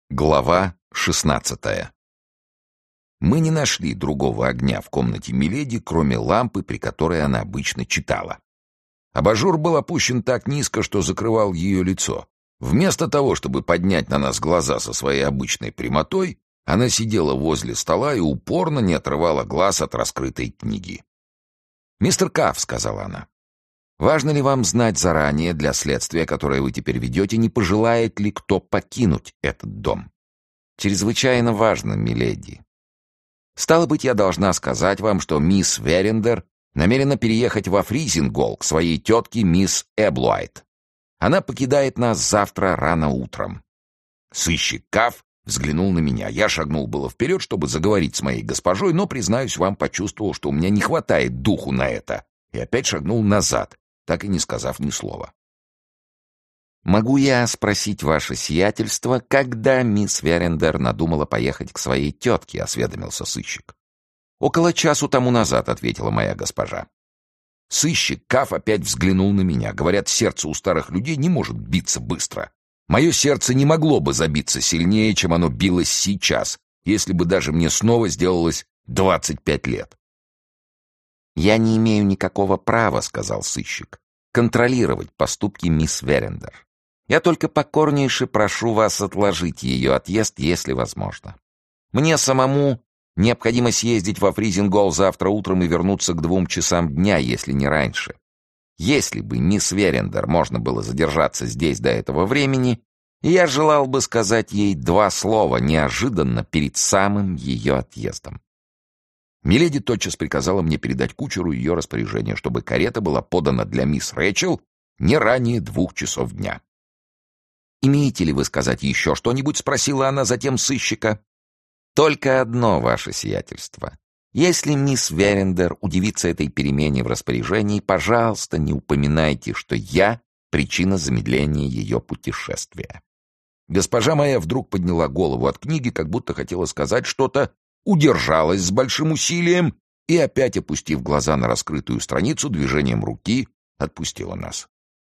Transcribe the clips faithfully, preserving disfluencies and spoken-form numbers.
Глава шестнадцатая. Мы не нашли другого огня в комнате миледи, кроме лампы, при которой она обычно читала. Абажур был опущен так низко, что закрывал ее лицо. Вместо того, чтобы поднять на нас глаза со своей обычной прямотой, она сидела возле стола и упорно не отрывала глаз от раскрытой книги. «Мистер Каф», — сказала она, — «важно ли вам знать заранее для следствия, которое вы теперь ведете, не пожелает ли кто покинуть этот дом?» «Чрезвычайно важно, миледи. Стало быть, я должна сказать вам, что мисс Верендер намерена переехать во Фризингол к своей тетке мисс Эблуайт. Она покидает нас завтра рано утром». Сыщик Каф взглянул на меня. Я шагнул было вперед, чтобы заговорить с моей госпожой, но, признаюсь вам, почувствовал, что у меня не хватает духу на это, и опять шагнул назад, так и не сказав ни слова. «Могу я спросить ваше сиятельство, когда мисс Верендер надумала поехать к своей тетке?» — осведомился сыщик. «Около часу тому назад», — ответила моя госпожа. Сыщик Каф опять взглянул на меня. Говорят, сердце у старых людей не может биться быстро. Мое сердце не могло бы забиться сильнее, чем оно билось сейчас, если бы даже мне снова сделалось двадцать пять лет. «Я не имею никакого права», — сказал сыщик, — «контролировать поступки мисс Верендер. Я только покорнейше прошу вас отложить ее отъезд, если возможно. Мне самому необходимо съездить во Фризингол завтра утром и вернуться к двум часам дня, если не раньше. Если бы мисс Верендер можно было задержаться здесь до этого времени, я желал бы сказать ей два слова неожиданно перед самым ее отъездом». Миледи тотчас приказала мне передать кучеру ее распоряжение, чтобы карета была подана для мисс Рэйчел не ранее двух часов дня. «Имеете ли вы сказать еще что-нибудь?» — спросила она затем сыщика. «Только одно, ваше сиятельство. Если мисс Верендер удивится этой перемене в распоряжении, пожалуйста, не упоминайте, что я — причина замедления ее путешествия». Госпожа моя вдруг подняла голову от книги, как будто хотела сказать что-то, удержалась с большим усилием и, опять опустив глаза на раскрытую страницу, движением руки отпустила нас.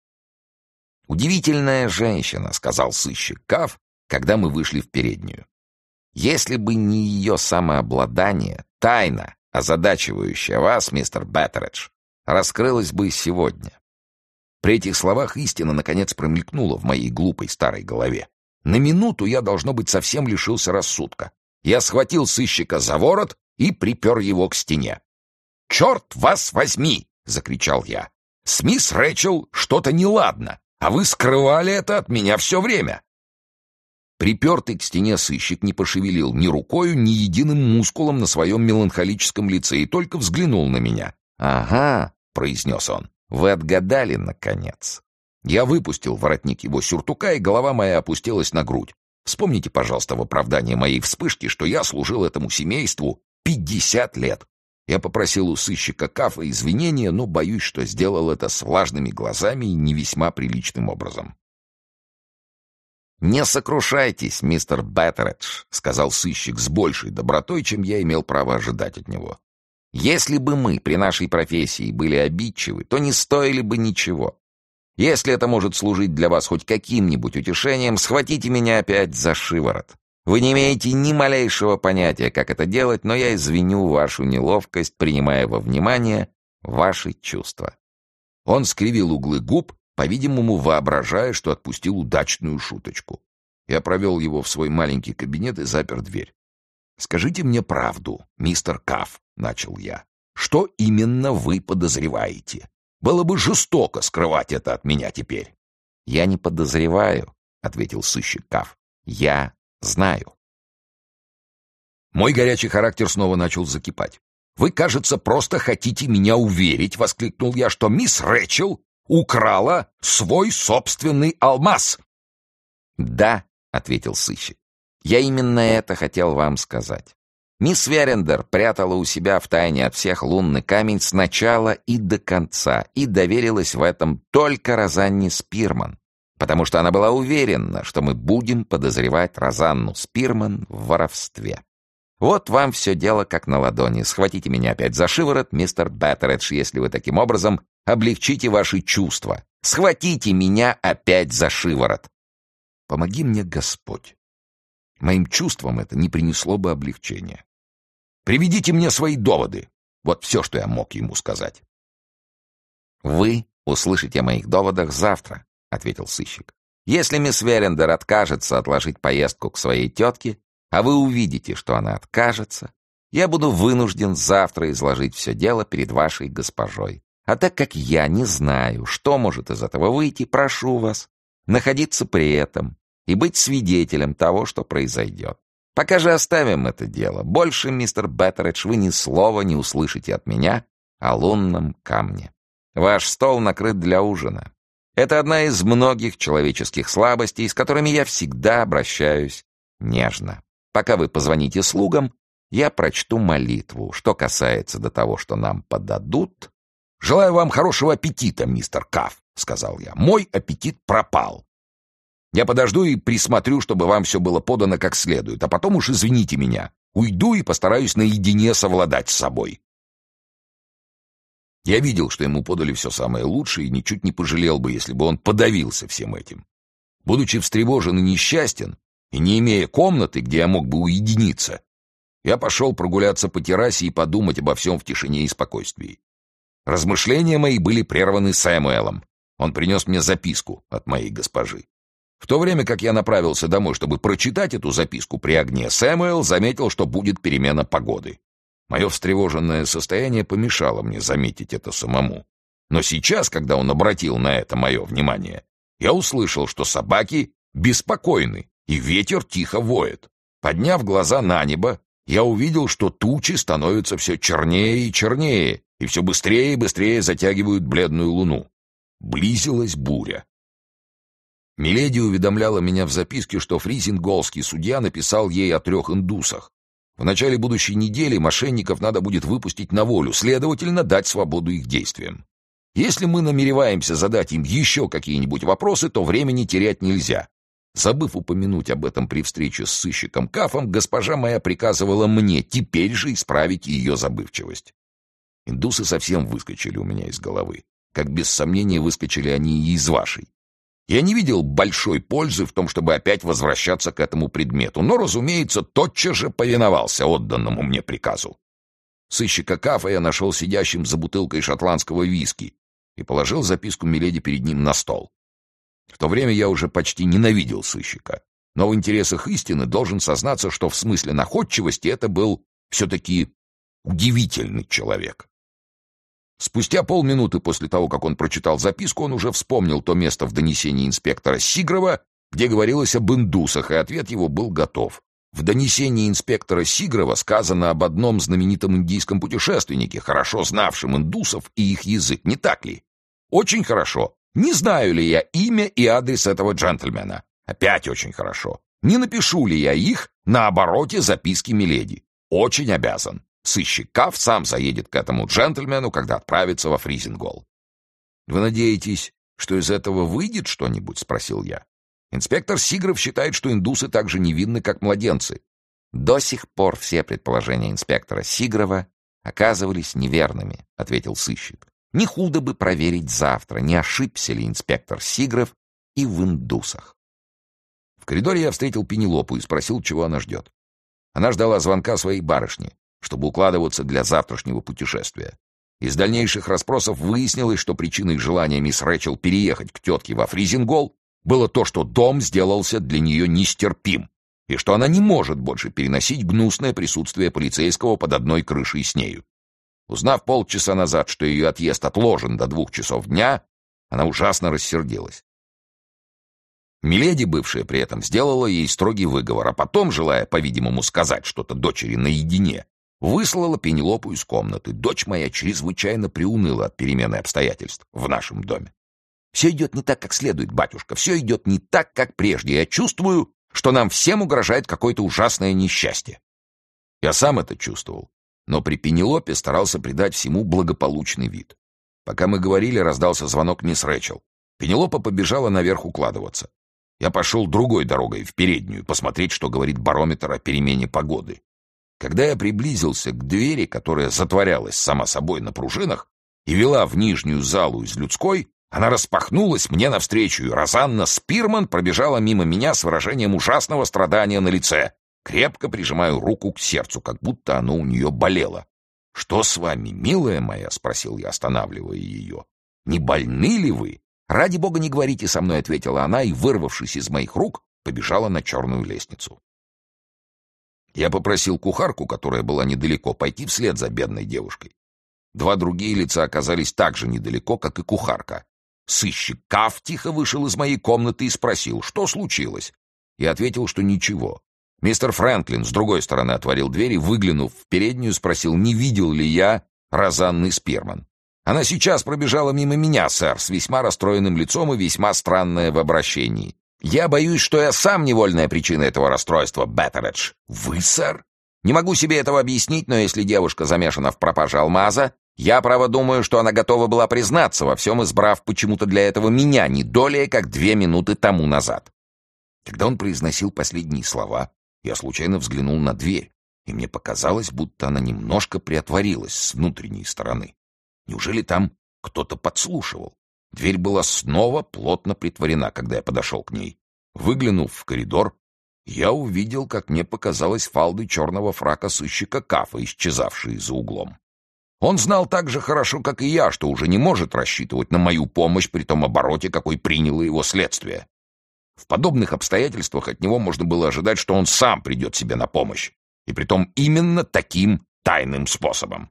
«Удивительная женщина», — сказал сыщик Каф, когда мы вышли в переднюю. «Если бы не ее самообладание, тайна, озадачивающая вас, мистер Беттередж, раскрылась бы сегодня». При этих словах истина, наконец, промелькнула в моей глупой старой голове. На минуту я, должно быть, совсем лишился рассудка. Я схватил сыщика за ворот и припер его к стене. «Черт вас возьми!» — закричал я. «С мисс Рэйчел что-то неладно, а вы скрывали это от меня все время». Припертый к стене сыщик не пошевелил ни рукою, ни единым мускулом на своем меланхолическом лице и только взглянул на меня. «Ага», — произнес он, — «вы отгадали, наконец». Я выпустил воротник его сюртука, и голова моя опустилась на грудь. Вспомните, пожалуйста, в оправдание моей вспышки, что я служил этому семейству пятьдесят лет. Я попросил у сыщика Кафа извинения, но боюсь, что сделал это с влажными глазами и не весьма приличным образом. «Не сокрушайтесь, мистер Беттередж», — сказал сыщик с большей добротой, чем я имел право ожидать от него. «Если бы мы при нашей профессии были обидчивы, то не стоили бы ничего. Если это может служить для вас хоть каким-нибудь утешением, схватите меня опять за шиворот. Вы не имеете ни малейшего понятия, как это делать, но я извиню вашу неловкость, принимая во внимание ваши чувства». Он скривил углы губ, по-видимому, воображая, что отпустил удачную шуточку. Я провел его в свой маленький кабинет и запер дверь. «Скажите мне правду, мистер Каф», — начал я. «Что именно вы подозреваете? Было бы жестоко скрывать это от меня теперь». «Я не подозреваю», — ответил сыщик Каф. «Я знаю». Мой горячий характер снова начал закипать. «Вы, кажется, просто хотите меня уверить», — воскликнул я, «что мисс Рэйчел украла свой собственный алмаз». «Да», — ответил сыщик, — «я именно это хотел вам сказать. Мисс Верендер прятала у себя в тайне от всех лунный камень с начала и до конца и доверилась в этом только Розанне Спирман, потому что она была уверена, что мы будем подозревать Розанну Спирман в воровстве. Вот вам все дело как на ладони. Схватите меня опять за шиворот, мистер Беттередж, если вы таким образом облегчите ваши чувства. Схватите меня опять за шиворот. Помоги мне, Господь. Моим чувствам это не принесло бы облегчения. «Приведите мне свои доводы!» Вот все, что я мог ему сказать. «Вы услышите о моих доводах завтра», — ответил сыщик. «Если мисс Верендер откажется отложить поездку к своей тетке, а вы увидите, что она откажется, я буду вынужден завтра изложить все дело перед вашей госпожой. А так как я не знаю, что может из этого выйти, прошу вас находиться при этом и быть свидетелем того, что произойдет. Пока же оставим это дело. Больше, мистер Беттеридж, вы ни слова не услышите от меня о лунном камне. Ваш стол накрыт для ужина. Это одна из многих человеческих слабостей, с которыми я всегда обращаюсь нежно. Пока вы позвоните слугам, я прочту молитву. Что касается до того, что нам подадут... «Желаю вам хорошего аппетита, мистер Каф», — сказал я. «Мой аппетит пропал. Я подожду и присмотрю, чтобы вам все было подано как следует, а потом уж извините меня. Уйду и постараюсь наедине совладать с собой». Я видел, что ему подали все самое лучшее, и ничуть не пожалел бы, если бы он подавился всем этим. Будучи встревожен и несчастен, и не имея комнаты, где я мог бы уединиться, я пошел прогуляться по террасе и подумать обо всем в тишине и спокойствии. Размышления мои были прерваны Сэмуэлом. Он принес мне записку от моей госпожи. В то время как я направился домой, чтобы прочитать эту записку при огне, Сэмуэл заметил, что будет перемена погоды. Мое встревоженное состояние помешало мне заметить это самому. Но сейчас, когда он обратил на это мое внимание, я услышал, что собаки беспокойны, и ветер тихо воет. Подняв глаза на небо, я увидел, что тучи становятся все чернее и чернее, и все быстрее и быстрее затягивают бледную луну. Близилась буря. Миледи уведомляла меня в записке, что фризинголский судья написал ей о трех индусах. В начале будущей недели мошенников надо будет выпустить на волю, следовательно, дать свободу их действиям. Если мы намереваемся задать им еще какие-нибудь вопросы, то времени терять нельзя. Забыв упомянуть об этом при встрече с сыщиком Кафом, госпожа моя приказывала мне теперь же исправить ее забывчивость. Индусы совсем выскочили у меня из головы, как без сомнения выскочили они и из вашей. Я не видел большой пользы в том, чтобы опять возвращаться к этому предмету, но, разумеется, тотчас же повиновался отданному мне приказу. Сыщика Кафа я нашел сидящим за бутылкой шотландского виски и положил записку миледи перед ним на стол. В то время я уже почти ненавидел сыщика, но в интересах истины должен сознаться, что в смысле находчивости это был все-таки удивительный человек. Спустя полминуты после того, как он прочитал записку, он уже вспомнил то место в донесении инспектора Сигрова, где говорилось об индусах, и ответ его был готов. В донесении инспектора Сигрова сказано об одном знаменитом индийском путешественнике, хорошо знавшем индусов и их язык, не так ли? Очень хорошо. Не знаю ли я имя и адрес этого джентльмена? Опять очень хорошо. Не напишу ли я их на обороте записки миледи? Очень обязан. Сыщик Каф сам заедет к этому джентльмену, когда отправится во Фризингол. «Вы надеетесь, что из этого выйдет что-нибудь?» — спросил я. «Инспектор Сигров считает, что индусы так же невинны, как младенцы». «До сих пор все предположения инспектора Сигрова оказывались неверными», — ответил сыщик. «Не худо бы проверить завтра, не ошибся ли инспектор Сигров и в индусах». В коридоре я встретил Пенелопу и спросил, чего она ждет. Она ждала звонка своей барышни, чтобы укладываться для завтрашнего путешествия. Из дальнейших расспросов выяснилось, что причиной желания мисс Рэчел переехать к тетке во Фризингол было то, что дом сделался для нее нестерпим, и что она не может больше переносить гнусное присутствие полицейского под одной крышей с нею. Узнав полчаса назад, что ее отъезд отложен до двух часов дня, она ужасно рассердилась. Миледи, бывшая при этом, сделала ей строгий выговор, а потом, желая, по-видимому, сказать что-то дочери наедине, выслала Пенелопу из комнаты. Дочь моя чрезвычайно приуныла от перемены обстоятельств в нашем доме. «Все идет не так, как следует, батюшка, все идет не так, как прежде. Я чувствую, что нам всем угрожает какое-то ужасное несчастье». Я сам это чувствовал, но при Пенелопе старался придать всему благополучный вид. Пока мы говорили, раздался звонок мисс Рэчел. Пенелопа побежала наверх укладываться. Я пошел другой дорогой в переднюю, посмотреть, что говорит барометр о перемене погоды. Когда я приблизился к двери, которая затворялась сама собой на пружинах и вела в нижнюю залу из людской, она распахнулась мне навстречу, и Розанна Спирман пробежала мимо меня с выражением ужасного страдания на лице. крепко прижимаю руку к сердцу, как будто оно у нее болело. «Что с вами, милая моя?» — спросил я, останавливая ее. «Не больны ли вы?» «Ради бога, не говорите со мной», — ответила она, и, вырвавшись из моих рук, побежала на черную лестницу. Я попросил кухарку, которая была недалеко, пойти вслед за бедной девушкой. Два другие лица оказались так же недалеко, как и кухарка. Сыщик Каф тихо вышел из моей комнаты и спросил, что случилось. Я ответил, что ничего. Мистер Фрэнклин с другой стороны отворил дверь и, выглянув в переднюю, спросил, не видел ли я Розанны Спирман. «Она сейчас пробежала мимо меня, сэр, с весьма расстроенным лицом и весьма странная в обращении. Я боюсь, что я сам невольная причина этого расстройства, Беттередж». «Вы, сэр?» «Не могу себе этого объяснить, но если девушка замешана в пропаже алмаза, я, право, думаю, что она готова была признаться во всем, избрав почему-то для этого меня не долее, как две минуты тому назад». Когда он произносил последние слова, я случайно взглянул на дверь, и мне показалось, будто она немножко приотворилась с внутренней стороны. Неужели там кто-то подслушивал? Дверь была снова плотно притворена, когда я подошел к ней. Выглянув в коридор, я увидел, как мне показалось, фалды черного фрака сыщика Кафа, исчезавшие за углом. Он знал так же хорошо, как и я, что уже не может рассчитывать на мою помощь при том обороте, какой приняло его следствие. В подобных обстоятельствах от него можно было ожидать, что он сам придет себе на помощь, и притом именно таким тайным способом.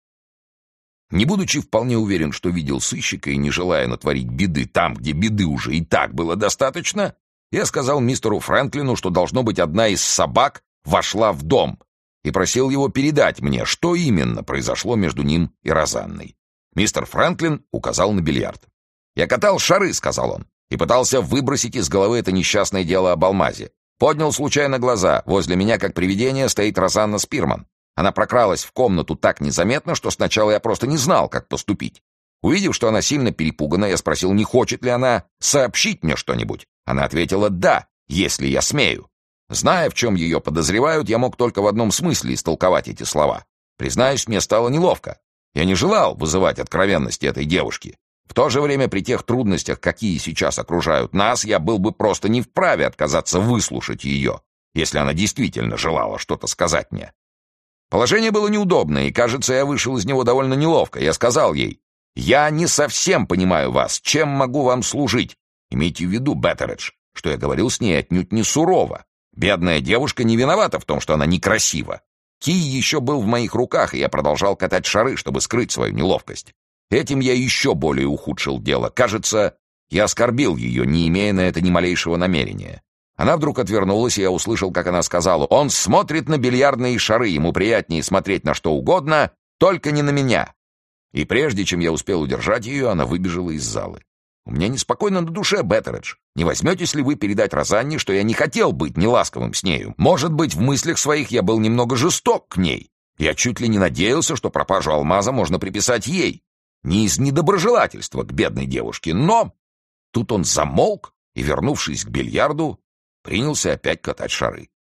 Не будучи вполне уверен, что видел сыщика и не желая натворить беды там, где беды уже и так было достаточно, я сказал мистеру Фрэнклину, что, должно быть, одна из собак вошла в дом, и просил его передать мне, что именно произошло между ним и Розанной. Мистер Фрэнклин указал на бильярд. «Я катал шары», — сказал он, и пытался выбросить из головы это несчастное дело об алмазе. Поднял случайно глаза. Возле меня, как привидение, стоит Розанна Спирман. Она прокралась в комнату так незаметно, что сначала я просто не знал, как поступить. Увидев, что она сильно перепугана, я спросил, не хочет ли она сообщить мне что-нибудь. Она ответила «да, если я смею». Зная, в чем ее подозревают, я мог только в одном смысле истолковать эти слова. Признаюсь, мне стало неловко. Я не желал вызывать откровенности этой девушки. В то же время, при тех трудностях, какие сейчас окружают нас, я был бы просто не вправе отказаться выслушать ее, если она действительно желала что-то сказать мне. Положение было неудобное, и, кажется, я вышел из него довольно неловко. Я сказал ей, «Я не совсем понимаю вас. Чем могу вам служить?» Имейте в виду, Беттередж, что я говорил с ней отнюдь не сурово. Бедная девушка не виновата в том, что она некрасива. Кий еще был в моих руках, и я продолжал катать шары, чтобы скрыть свою неловкость. Этим я еще более ухудшил дело. Кажется, я оскорбил ее, не имея на это ни малейшего намерения. Она вдруг отвернулась, и я услышал, как она сказала, «Он смотрит на бильярдные шары, ему приятнее смотреть на что угодно, только не на меня». И прежде чем я успел удержать ее, она выбежала из залы. У меня неспокойно на душе, Беттередж. Не возьметесь ли вы передать Розанне, что я не хотел быть неласковым с нею? Может быть, в мыслях своих я был немного жесток к ней. Я чуть ли не надеялся, что пропажу алмаза можно приписать ей. Не из недоброжелательства к бедной девушке, но... Тут он замолк и, вернувшись к бильярду, принялся опять катать шары.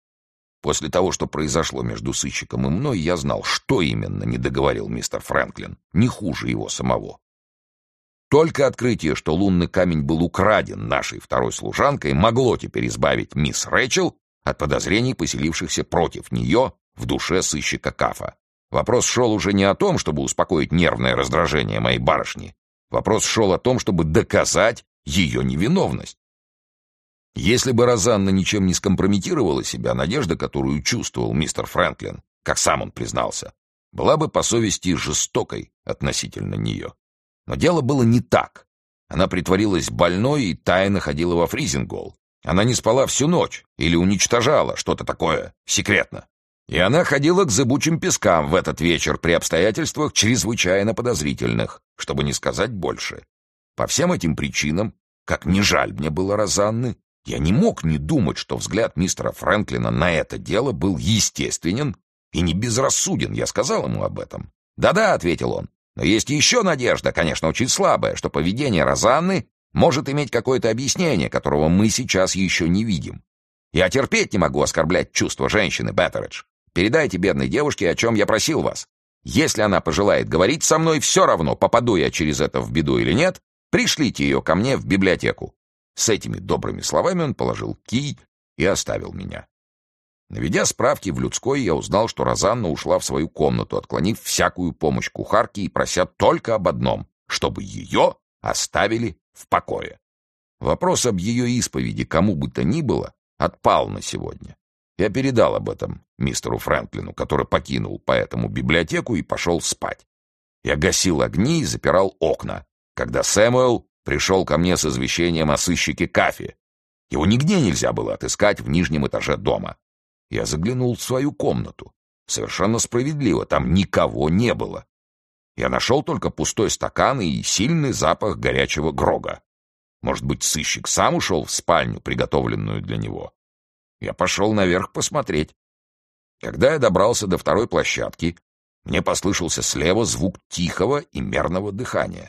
После того, что произошло между сыщиком и мной, я знал, что именно не договорил мистер Фрэнклин, не хуже его самого. Только открытие, что лунный камень был украден нашей второй служанкой, могло теперь избавить мисс Рэйчел от подозрений, поселившихся против нее в душе сыщика Кафа. Вопрос шел уже не о том, чтобы успокоить нервное раздражение моей барышни. Вопрос шел о том, чтобы доказать ее невиновность. Если бы Розанна ничем не скомпрометировала себя, надежда, которую чувствовал мистер Фрэнклин, как сам он признался, была бы по совести жестокой относительно нее. Но дело было не так. Она притворилась больной и тайно ходила во Фризингол. Она не спала всю ночь или уничтожала что-то такое секретно. И она ходила к зыбучим пескам в этот вечер при обстоятельствах чрезвычайно подозрительных, чтобы не сказать больше. По всем этим причинам, как не жаль мне было Розанны, я не мог не думать, что взгляд мистера Фрэнклина на это дело был естественен и не безрассуден. Я сказал ему об этом. «Да-да», — ответил он, — «но есть еще надежда, конечно, очень слабая, что поведение Розанны может иметь какое-то объяснение, которого мы сейчас еще не видим. Я терпеть не могу оскорблять чувства женщины, Беттередж. Передайте бедной девушке, о чем я просил вас. Если она пожелает говорить со мной, все равно, попаду я через это в беду или нет, пришлите ее ко мне в библиотеку». С этими добрыми словами он положил кий и оставил меня. Наведя справки в людской, я узнал, что Розанна ушла в свою комнату, отклонив всякую помощь кухарке и прося только об одном — чтобы ее оставили в покое. Вопрос об ее исповеди кому бы то ни было отпал на сегодня. Я передал об этом мистеру Фрэнклину, который покинул поэтому библиотеку и пошел спать. Я гасил огни и запирал окна, когда Сэмюэл пришел ко мне с извещением о сыщике Кафи. Его нигде нельзя было отыскать в нижнем этаже дома. Я заглянул в свою комнату. Совершенно справедливо, там никого не было. Я нашел только пустой стакан и сильный запах горячего грога. Может быть, сыщик сам ушел в спальню, приготовленную для него. Я пошел наверх посмотреть. Когда я добрался до второй площадки, мне послышался слева звук тихого и мерного дыхания.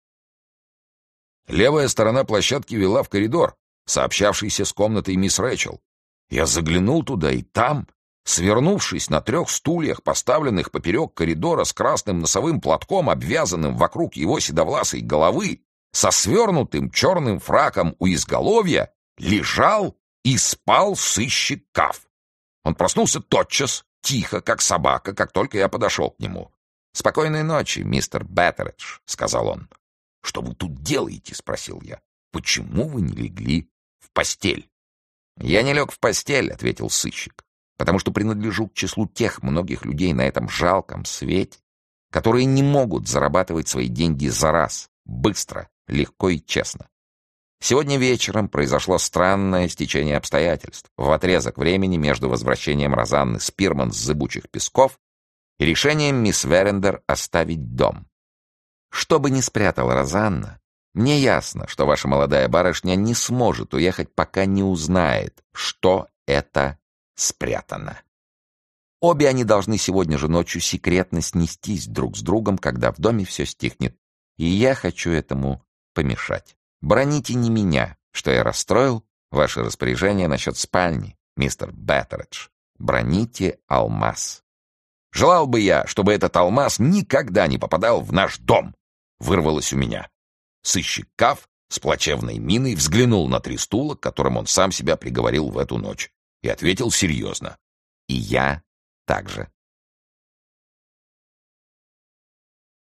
Левая сторона площадки вела в коридор, сообщавшийся с комнатой мисс Рэчел. Я заглянул туда, и там, свернувшись на трех стульях, поставленных поперек коридора с красным носовым платком, обвязанным вокруг его седовласой головы, со свернутым черным фраком у изголовья, лежал и спал сыщик Каф. Он проснулся тотчас, тихо, как собака, как только я подошел к нему. «Спокойной ночи, мистер Беттеридж», — сказал он. «Что вы тут делаете?» — спросил я. «Почему вы не легли в постель?» «Я не лег в постель», — ответил сыщик, «потому что принадлежу к числу тех многих людей на этом жалком свете, которые не могут зарабатывать свои деньги за раз, быстро, легко и честно. Сегодня вечером произошло странное стечение обстоятельств в отрезок времени между возвращением Розанны Спирман с зыбучих песков и решением мисс Верендер оставить дом. Что бы ни спрятала Розанна, мне ясно, что ваша молодая барышня не сможет уехать, пока не узнает, что это спрятано. Обе они должны сегодня же ночью секретно снестись друг с другом, когда в доме все стихнет, и я хочу этому помешать. Броните не меня, что я расстроил ваше распоряжение насчет спальни, мистер Беттеридж. Броните алмаз. Желал бы я, чтобы этот алмаз никогда не попадал в наш дом, вырвалось у меня. Сыщик Каф с плачевной миной взглянул на три стула, к которым он сам себя приговорил в эту ночь, и ответил серьезно. И я также.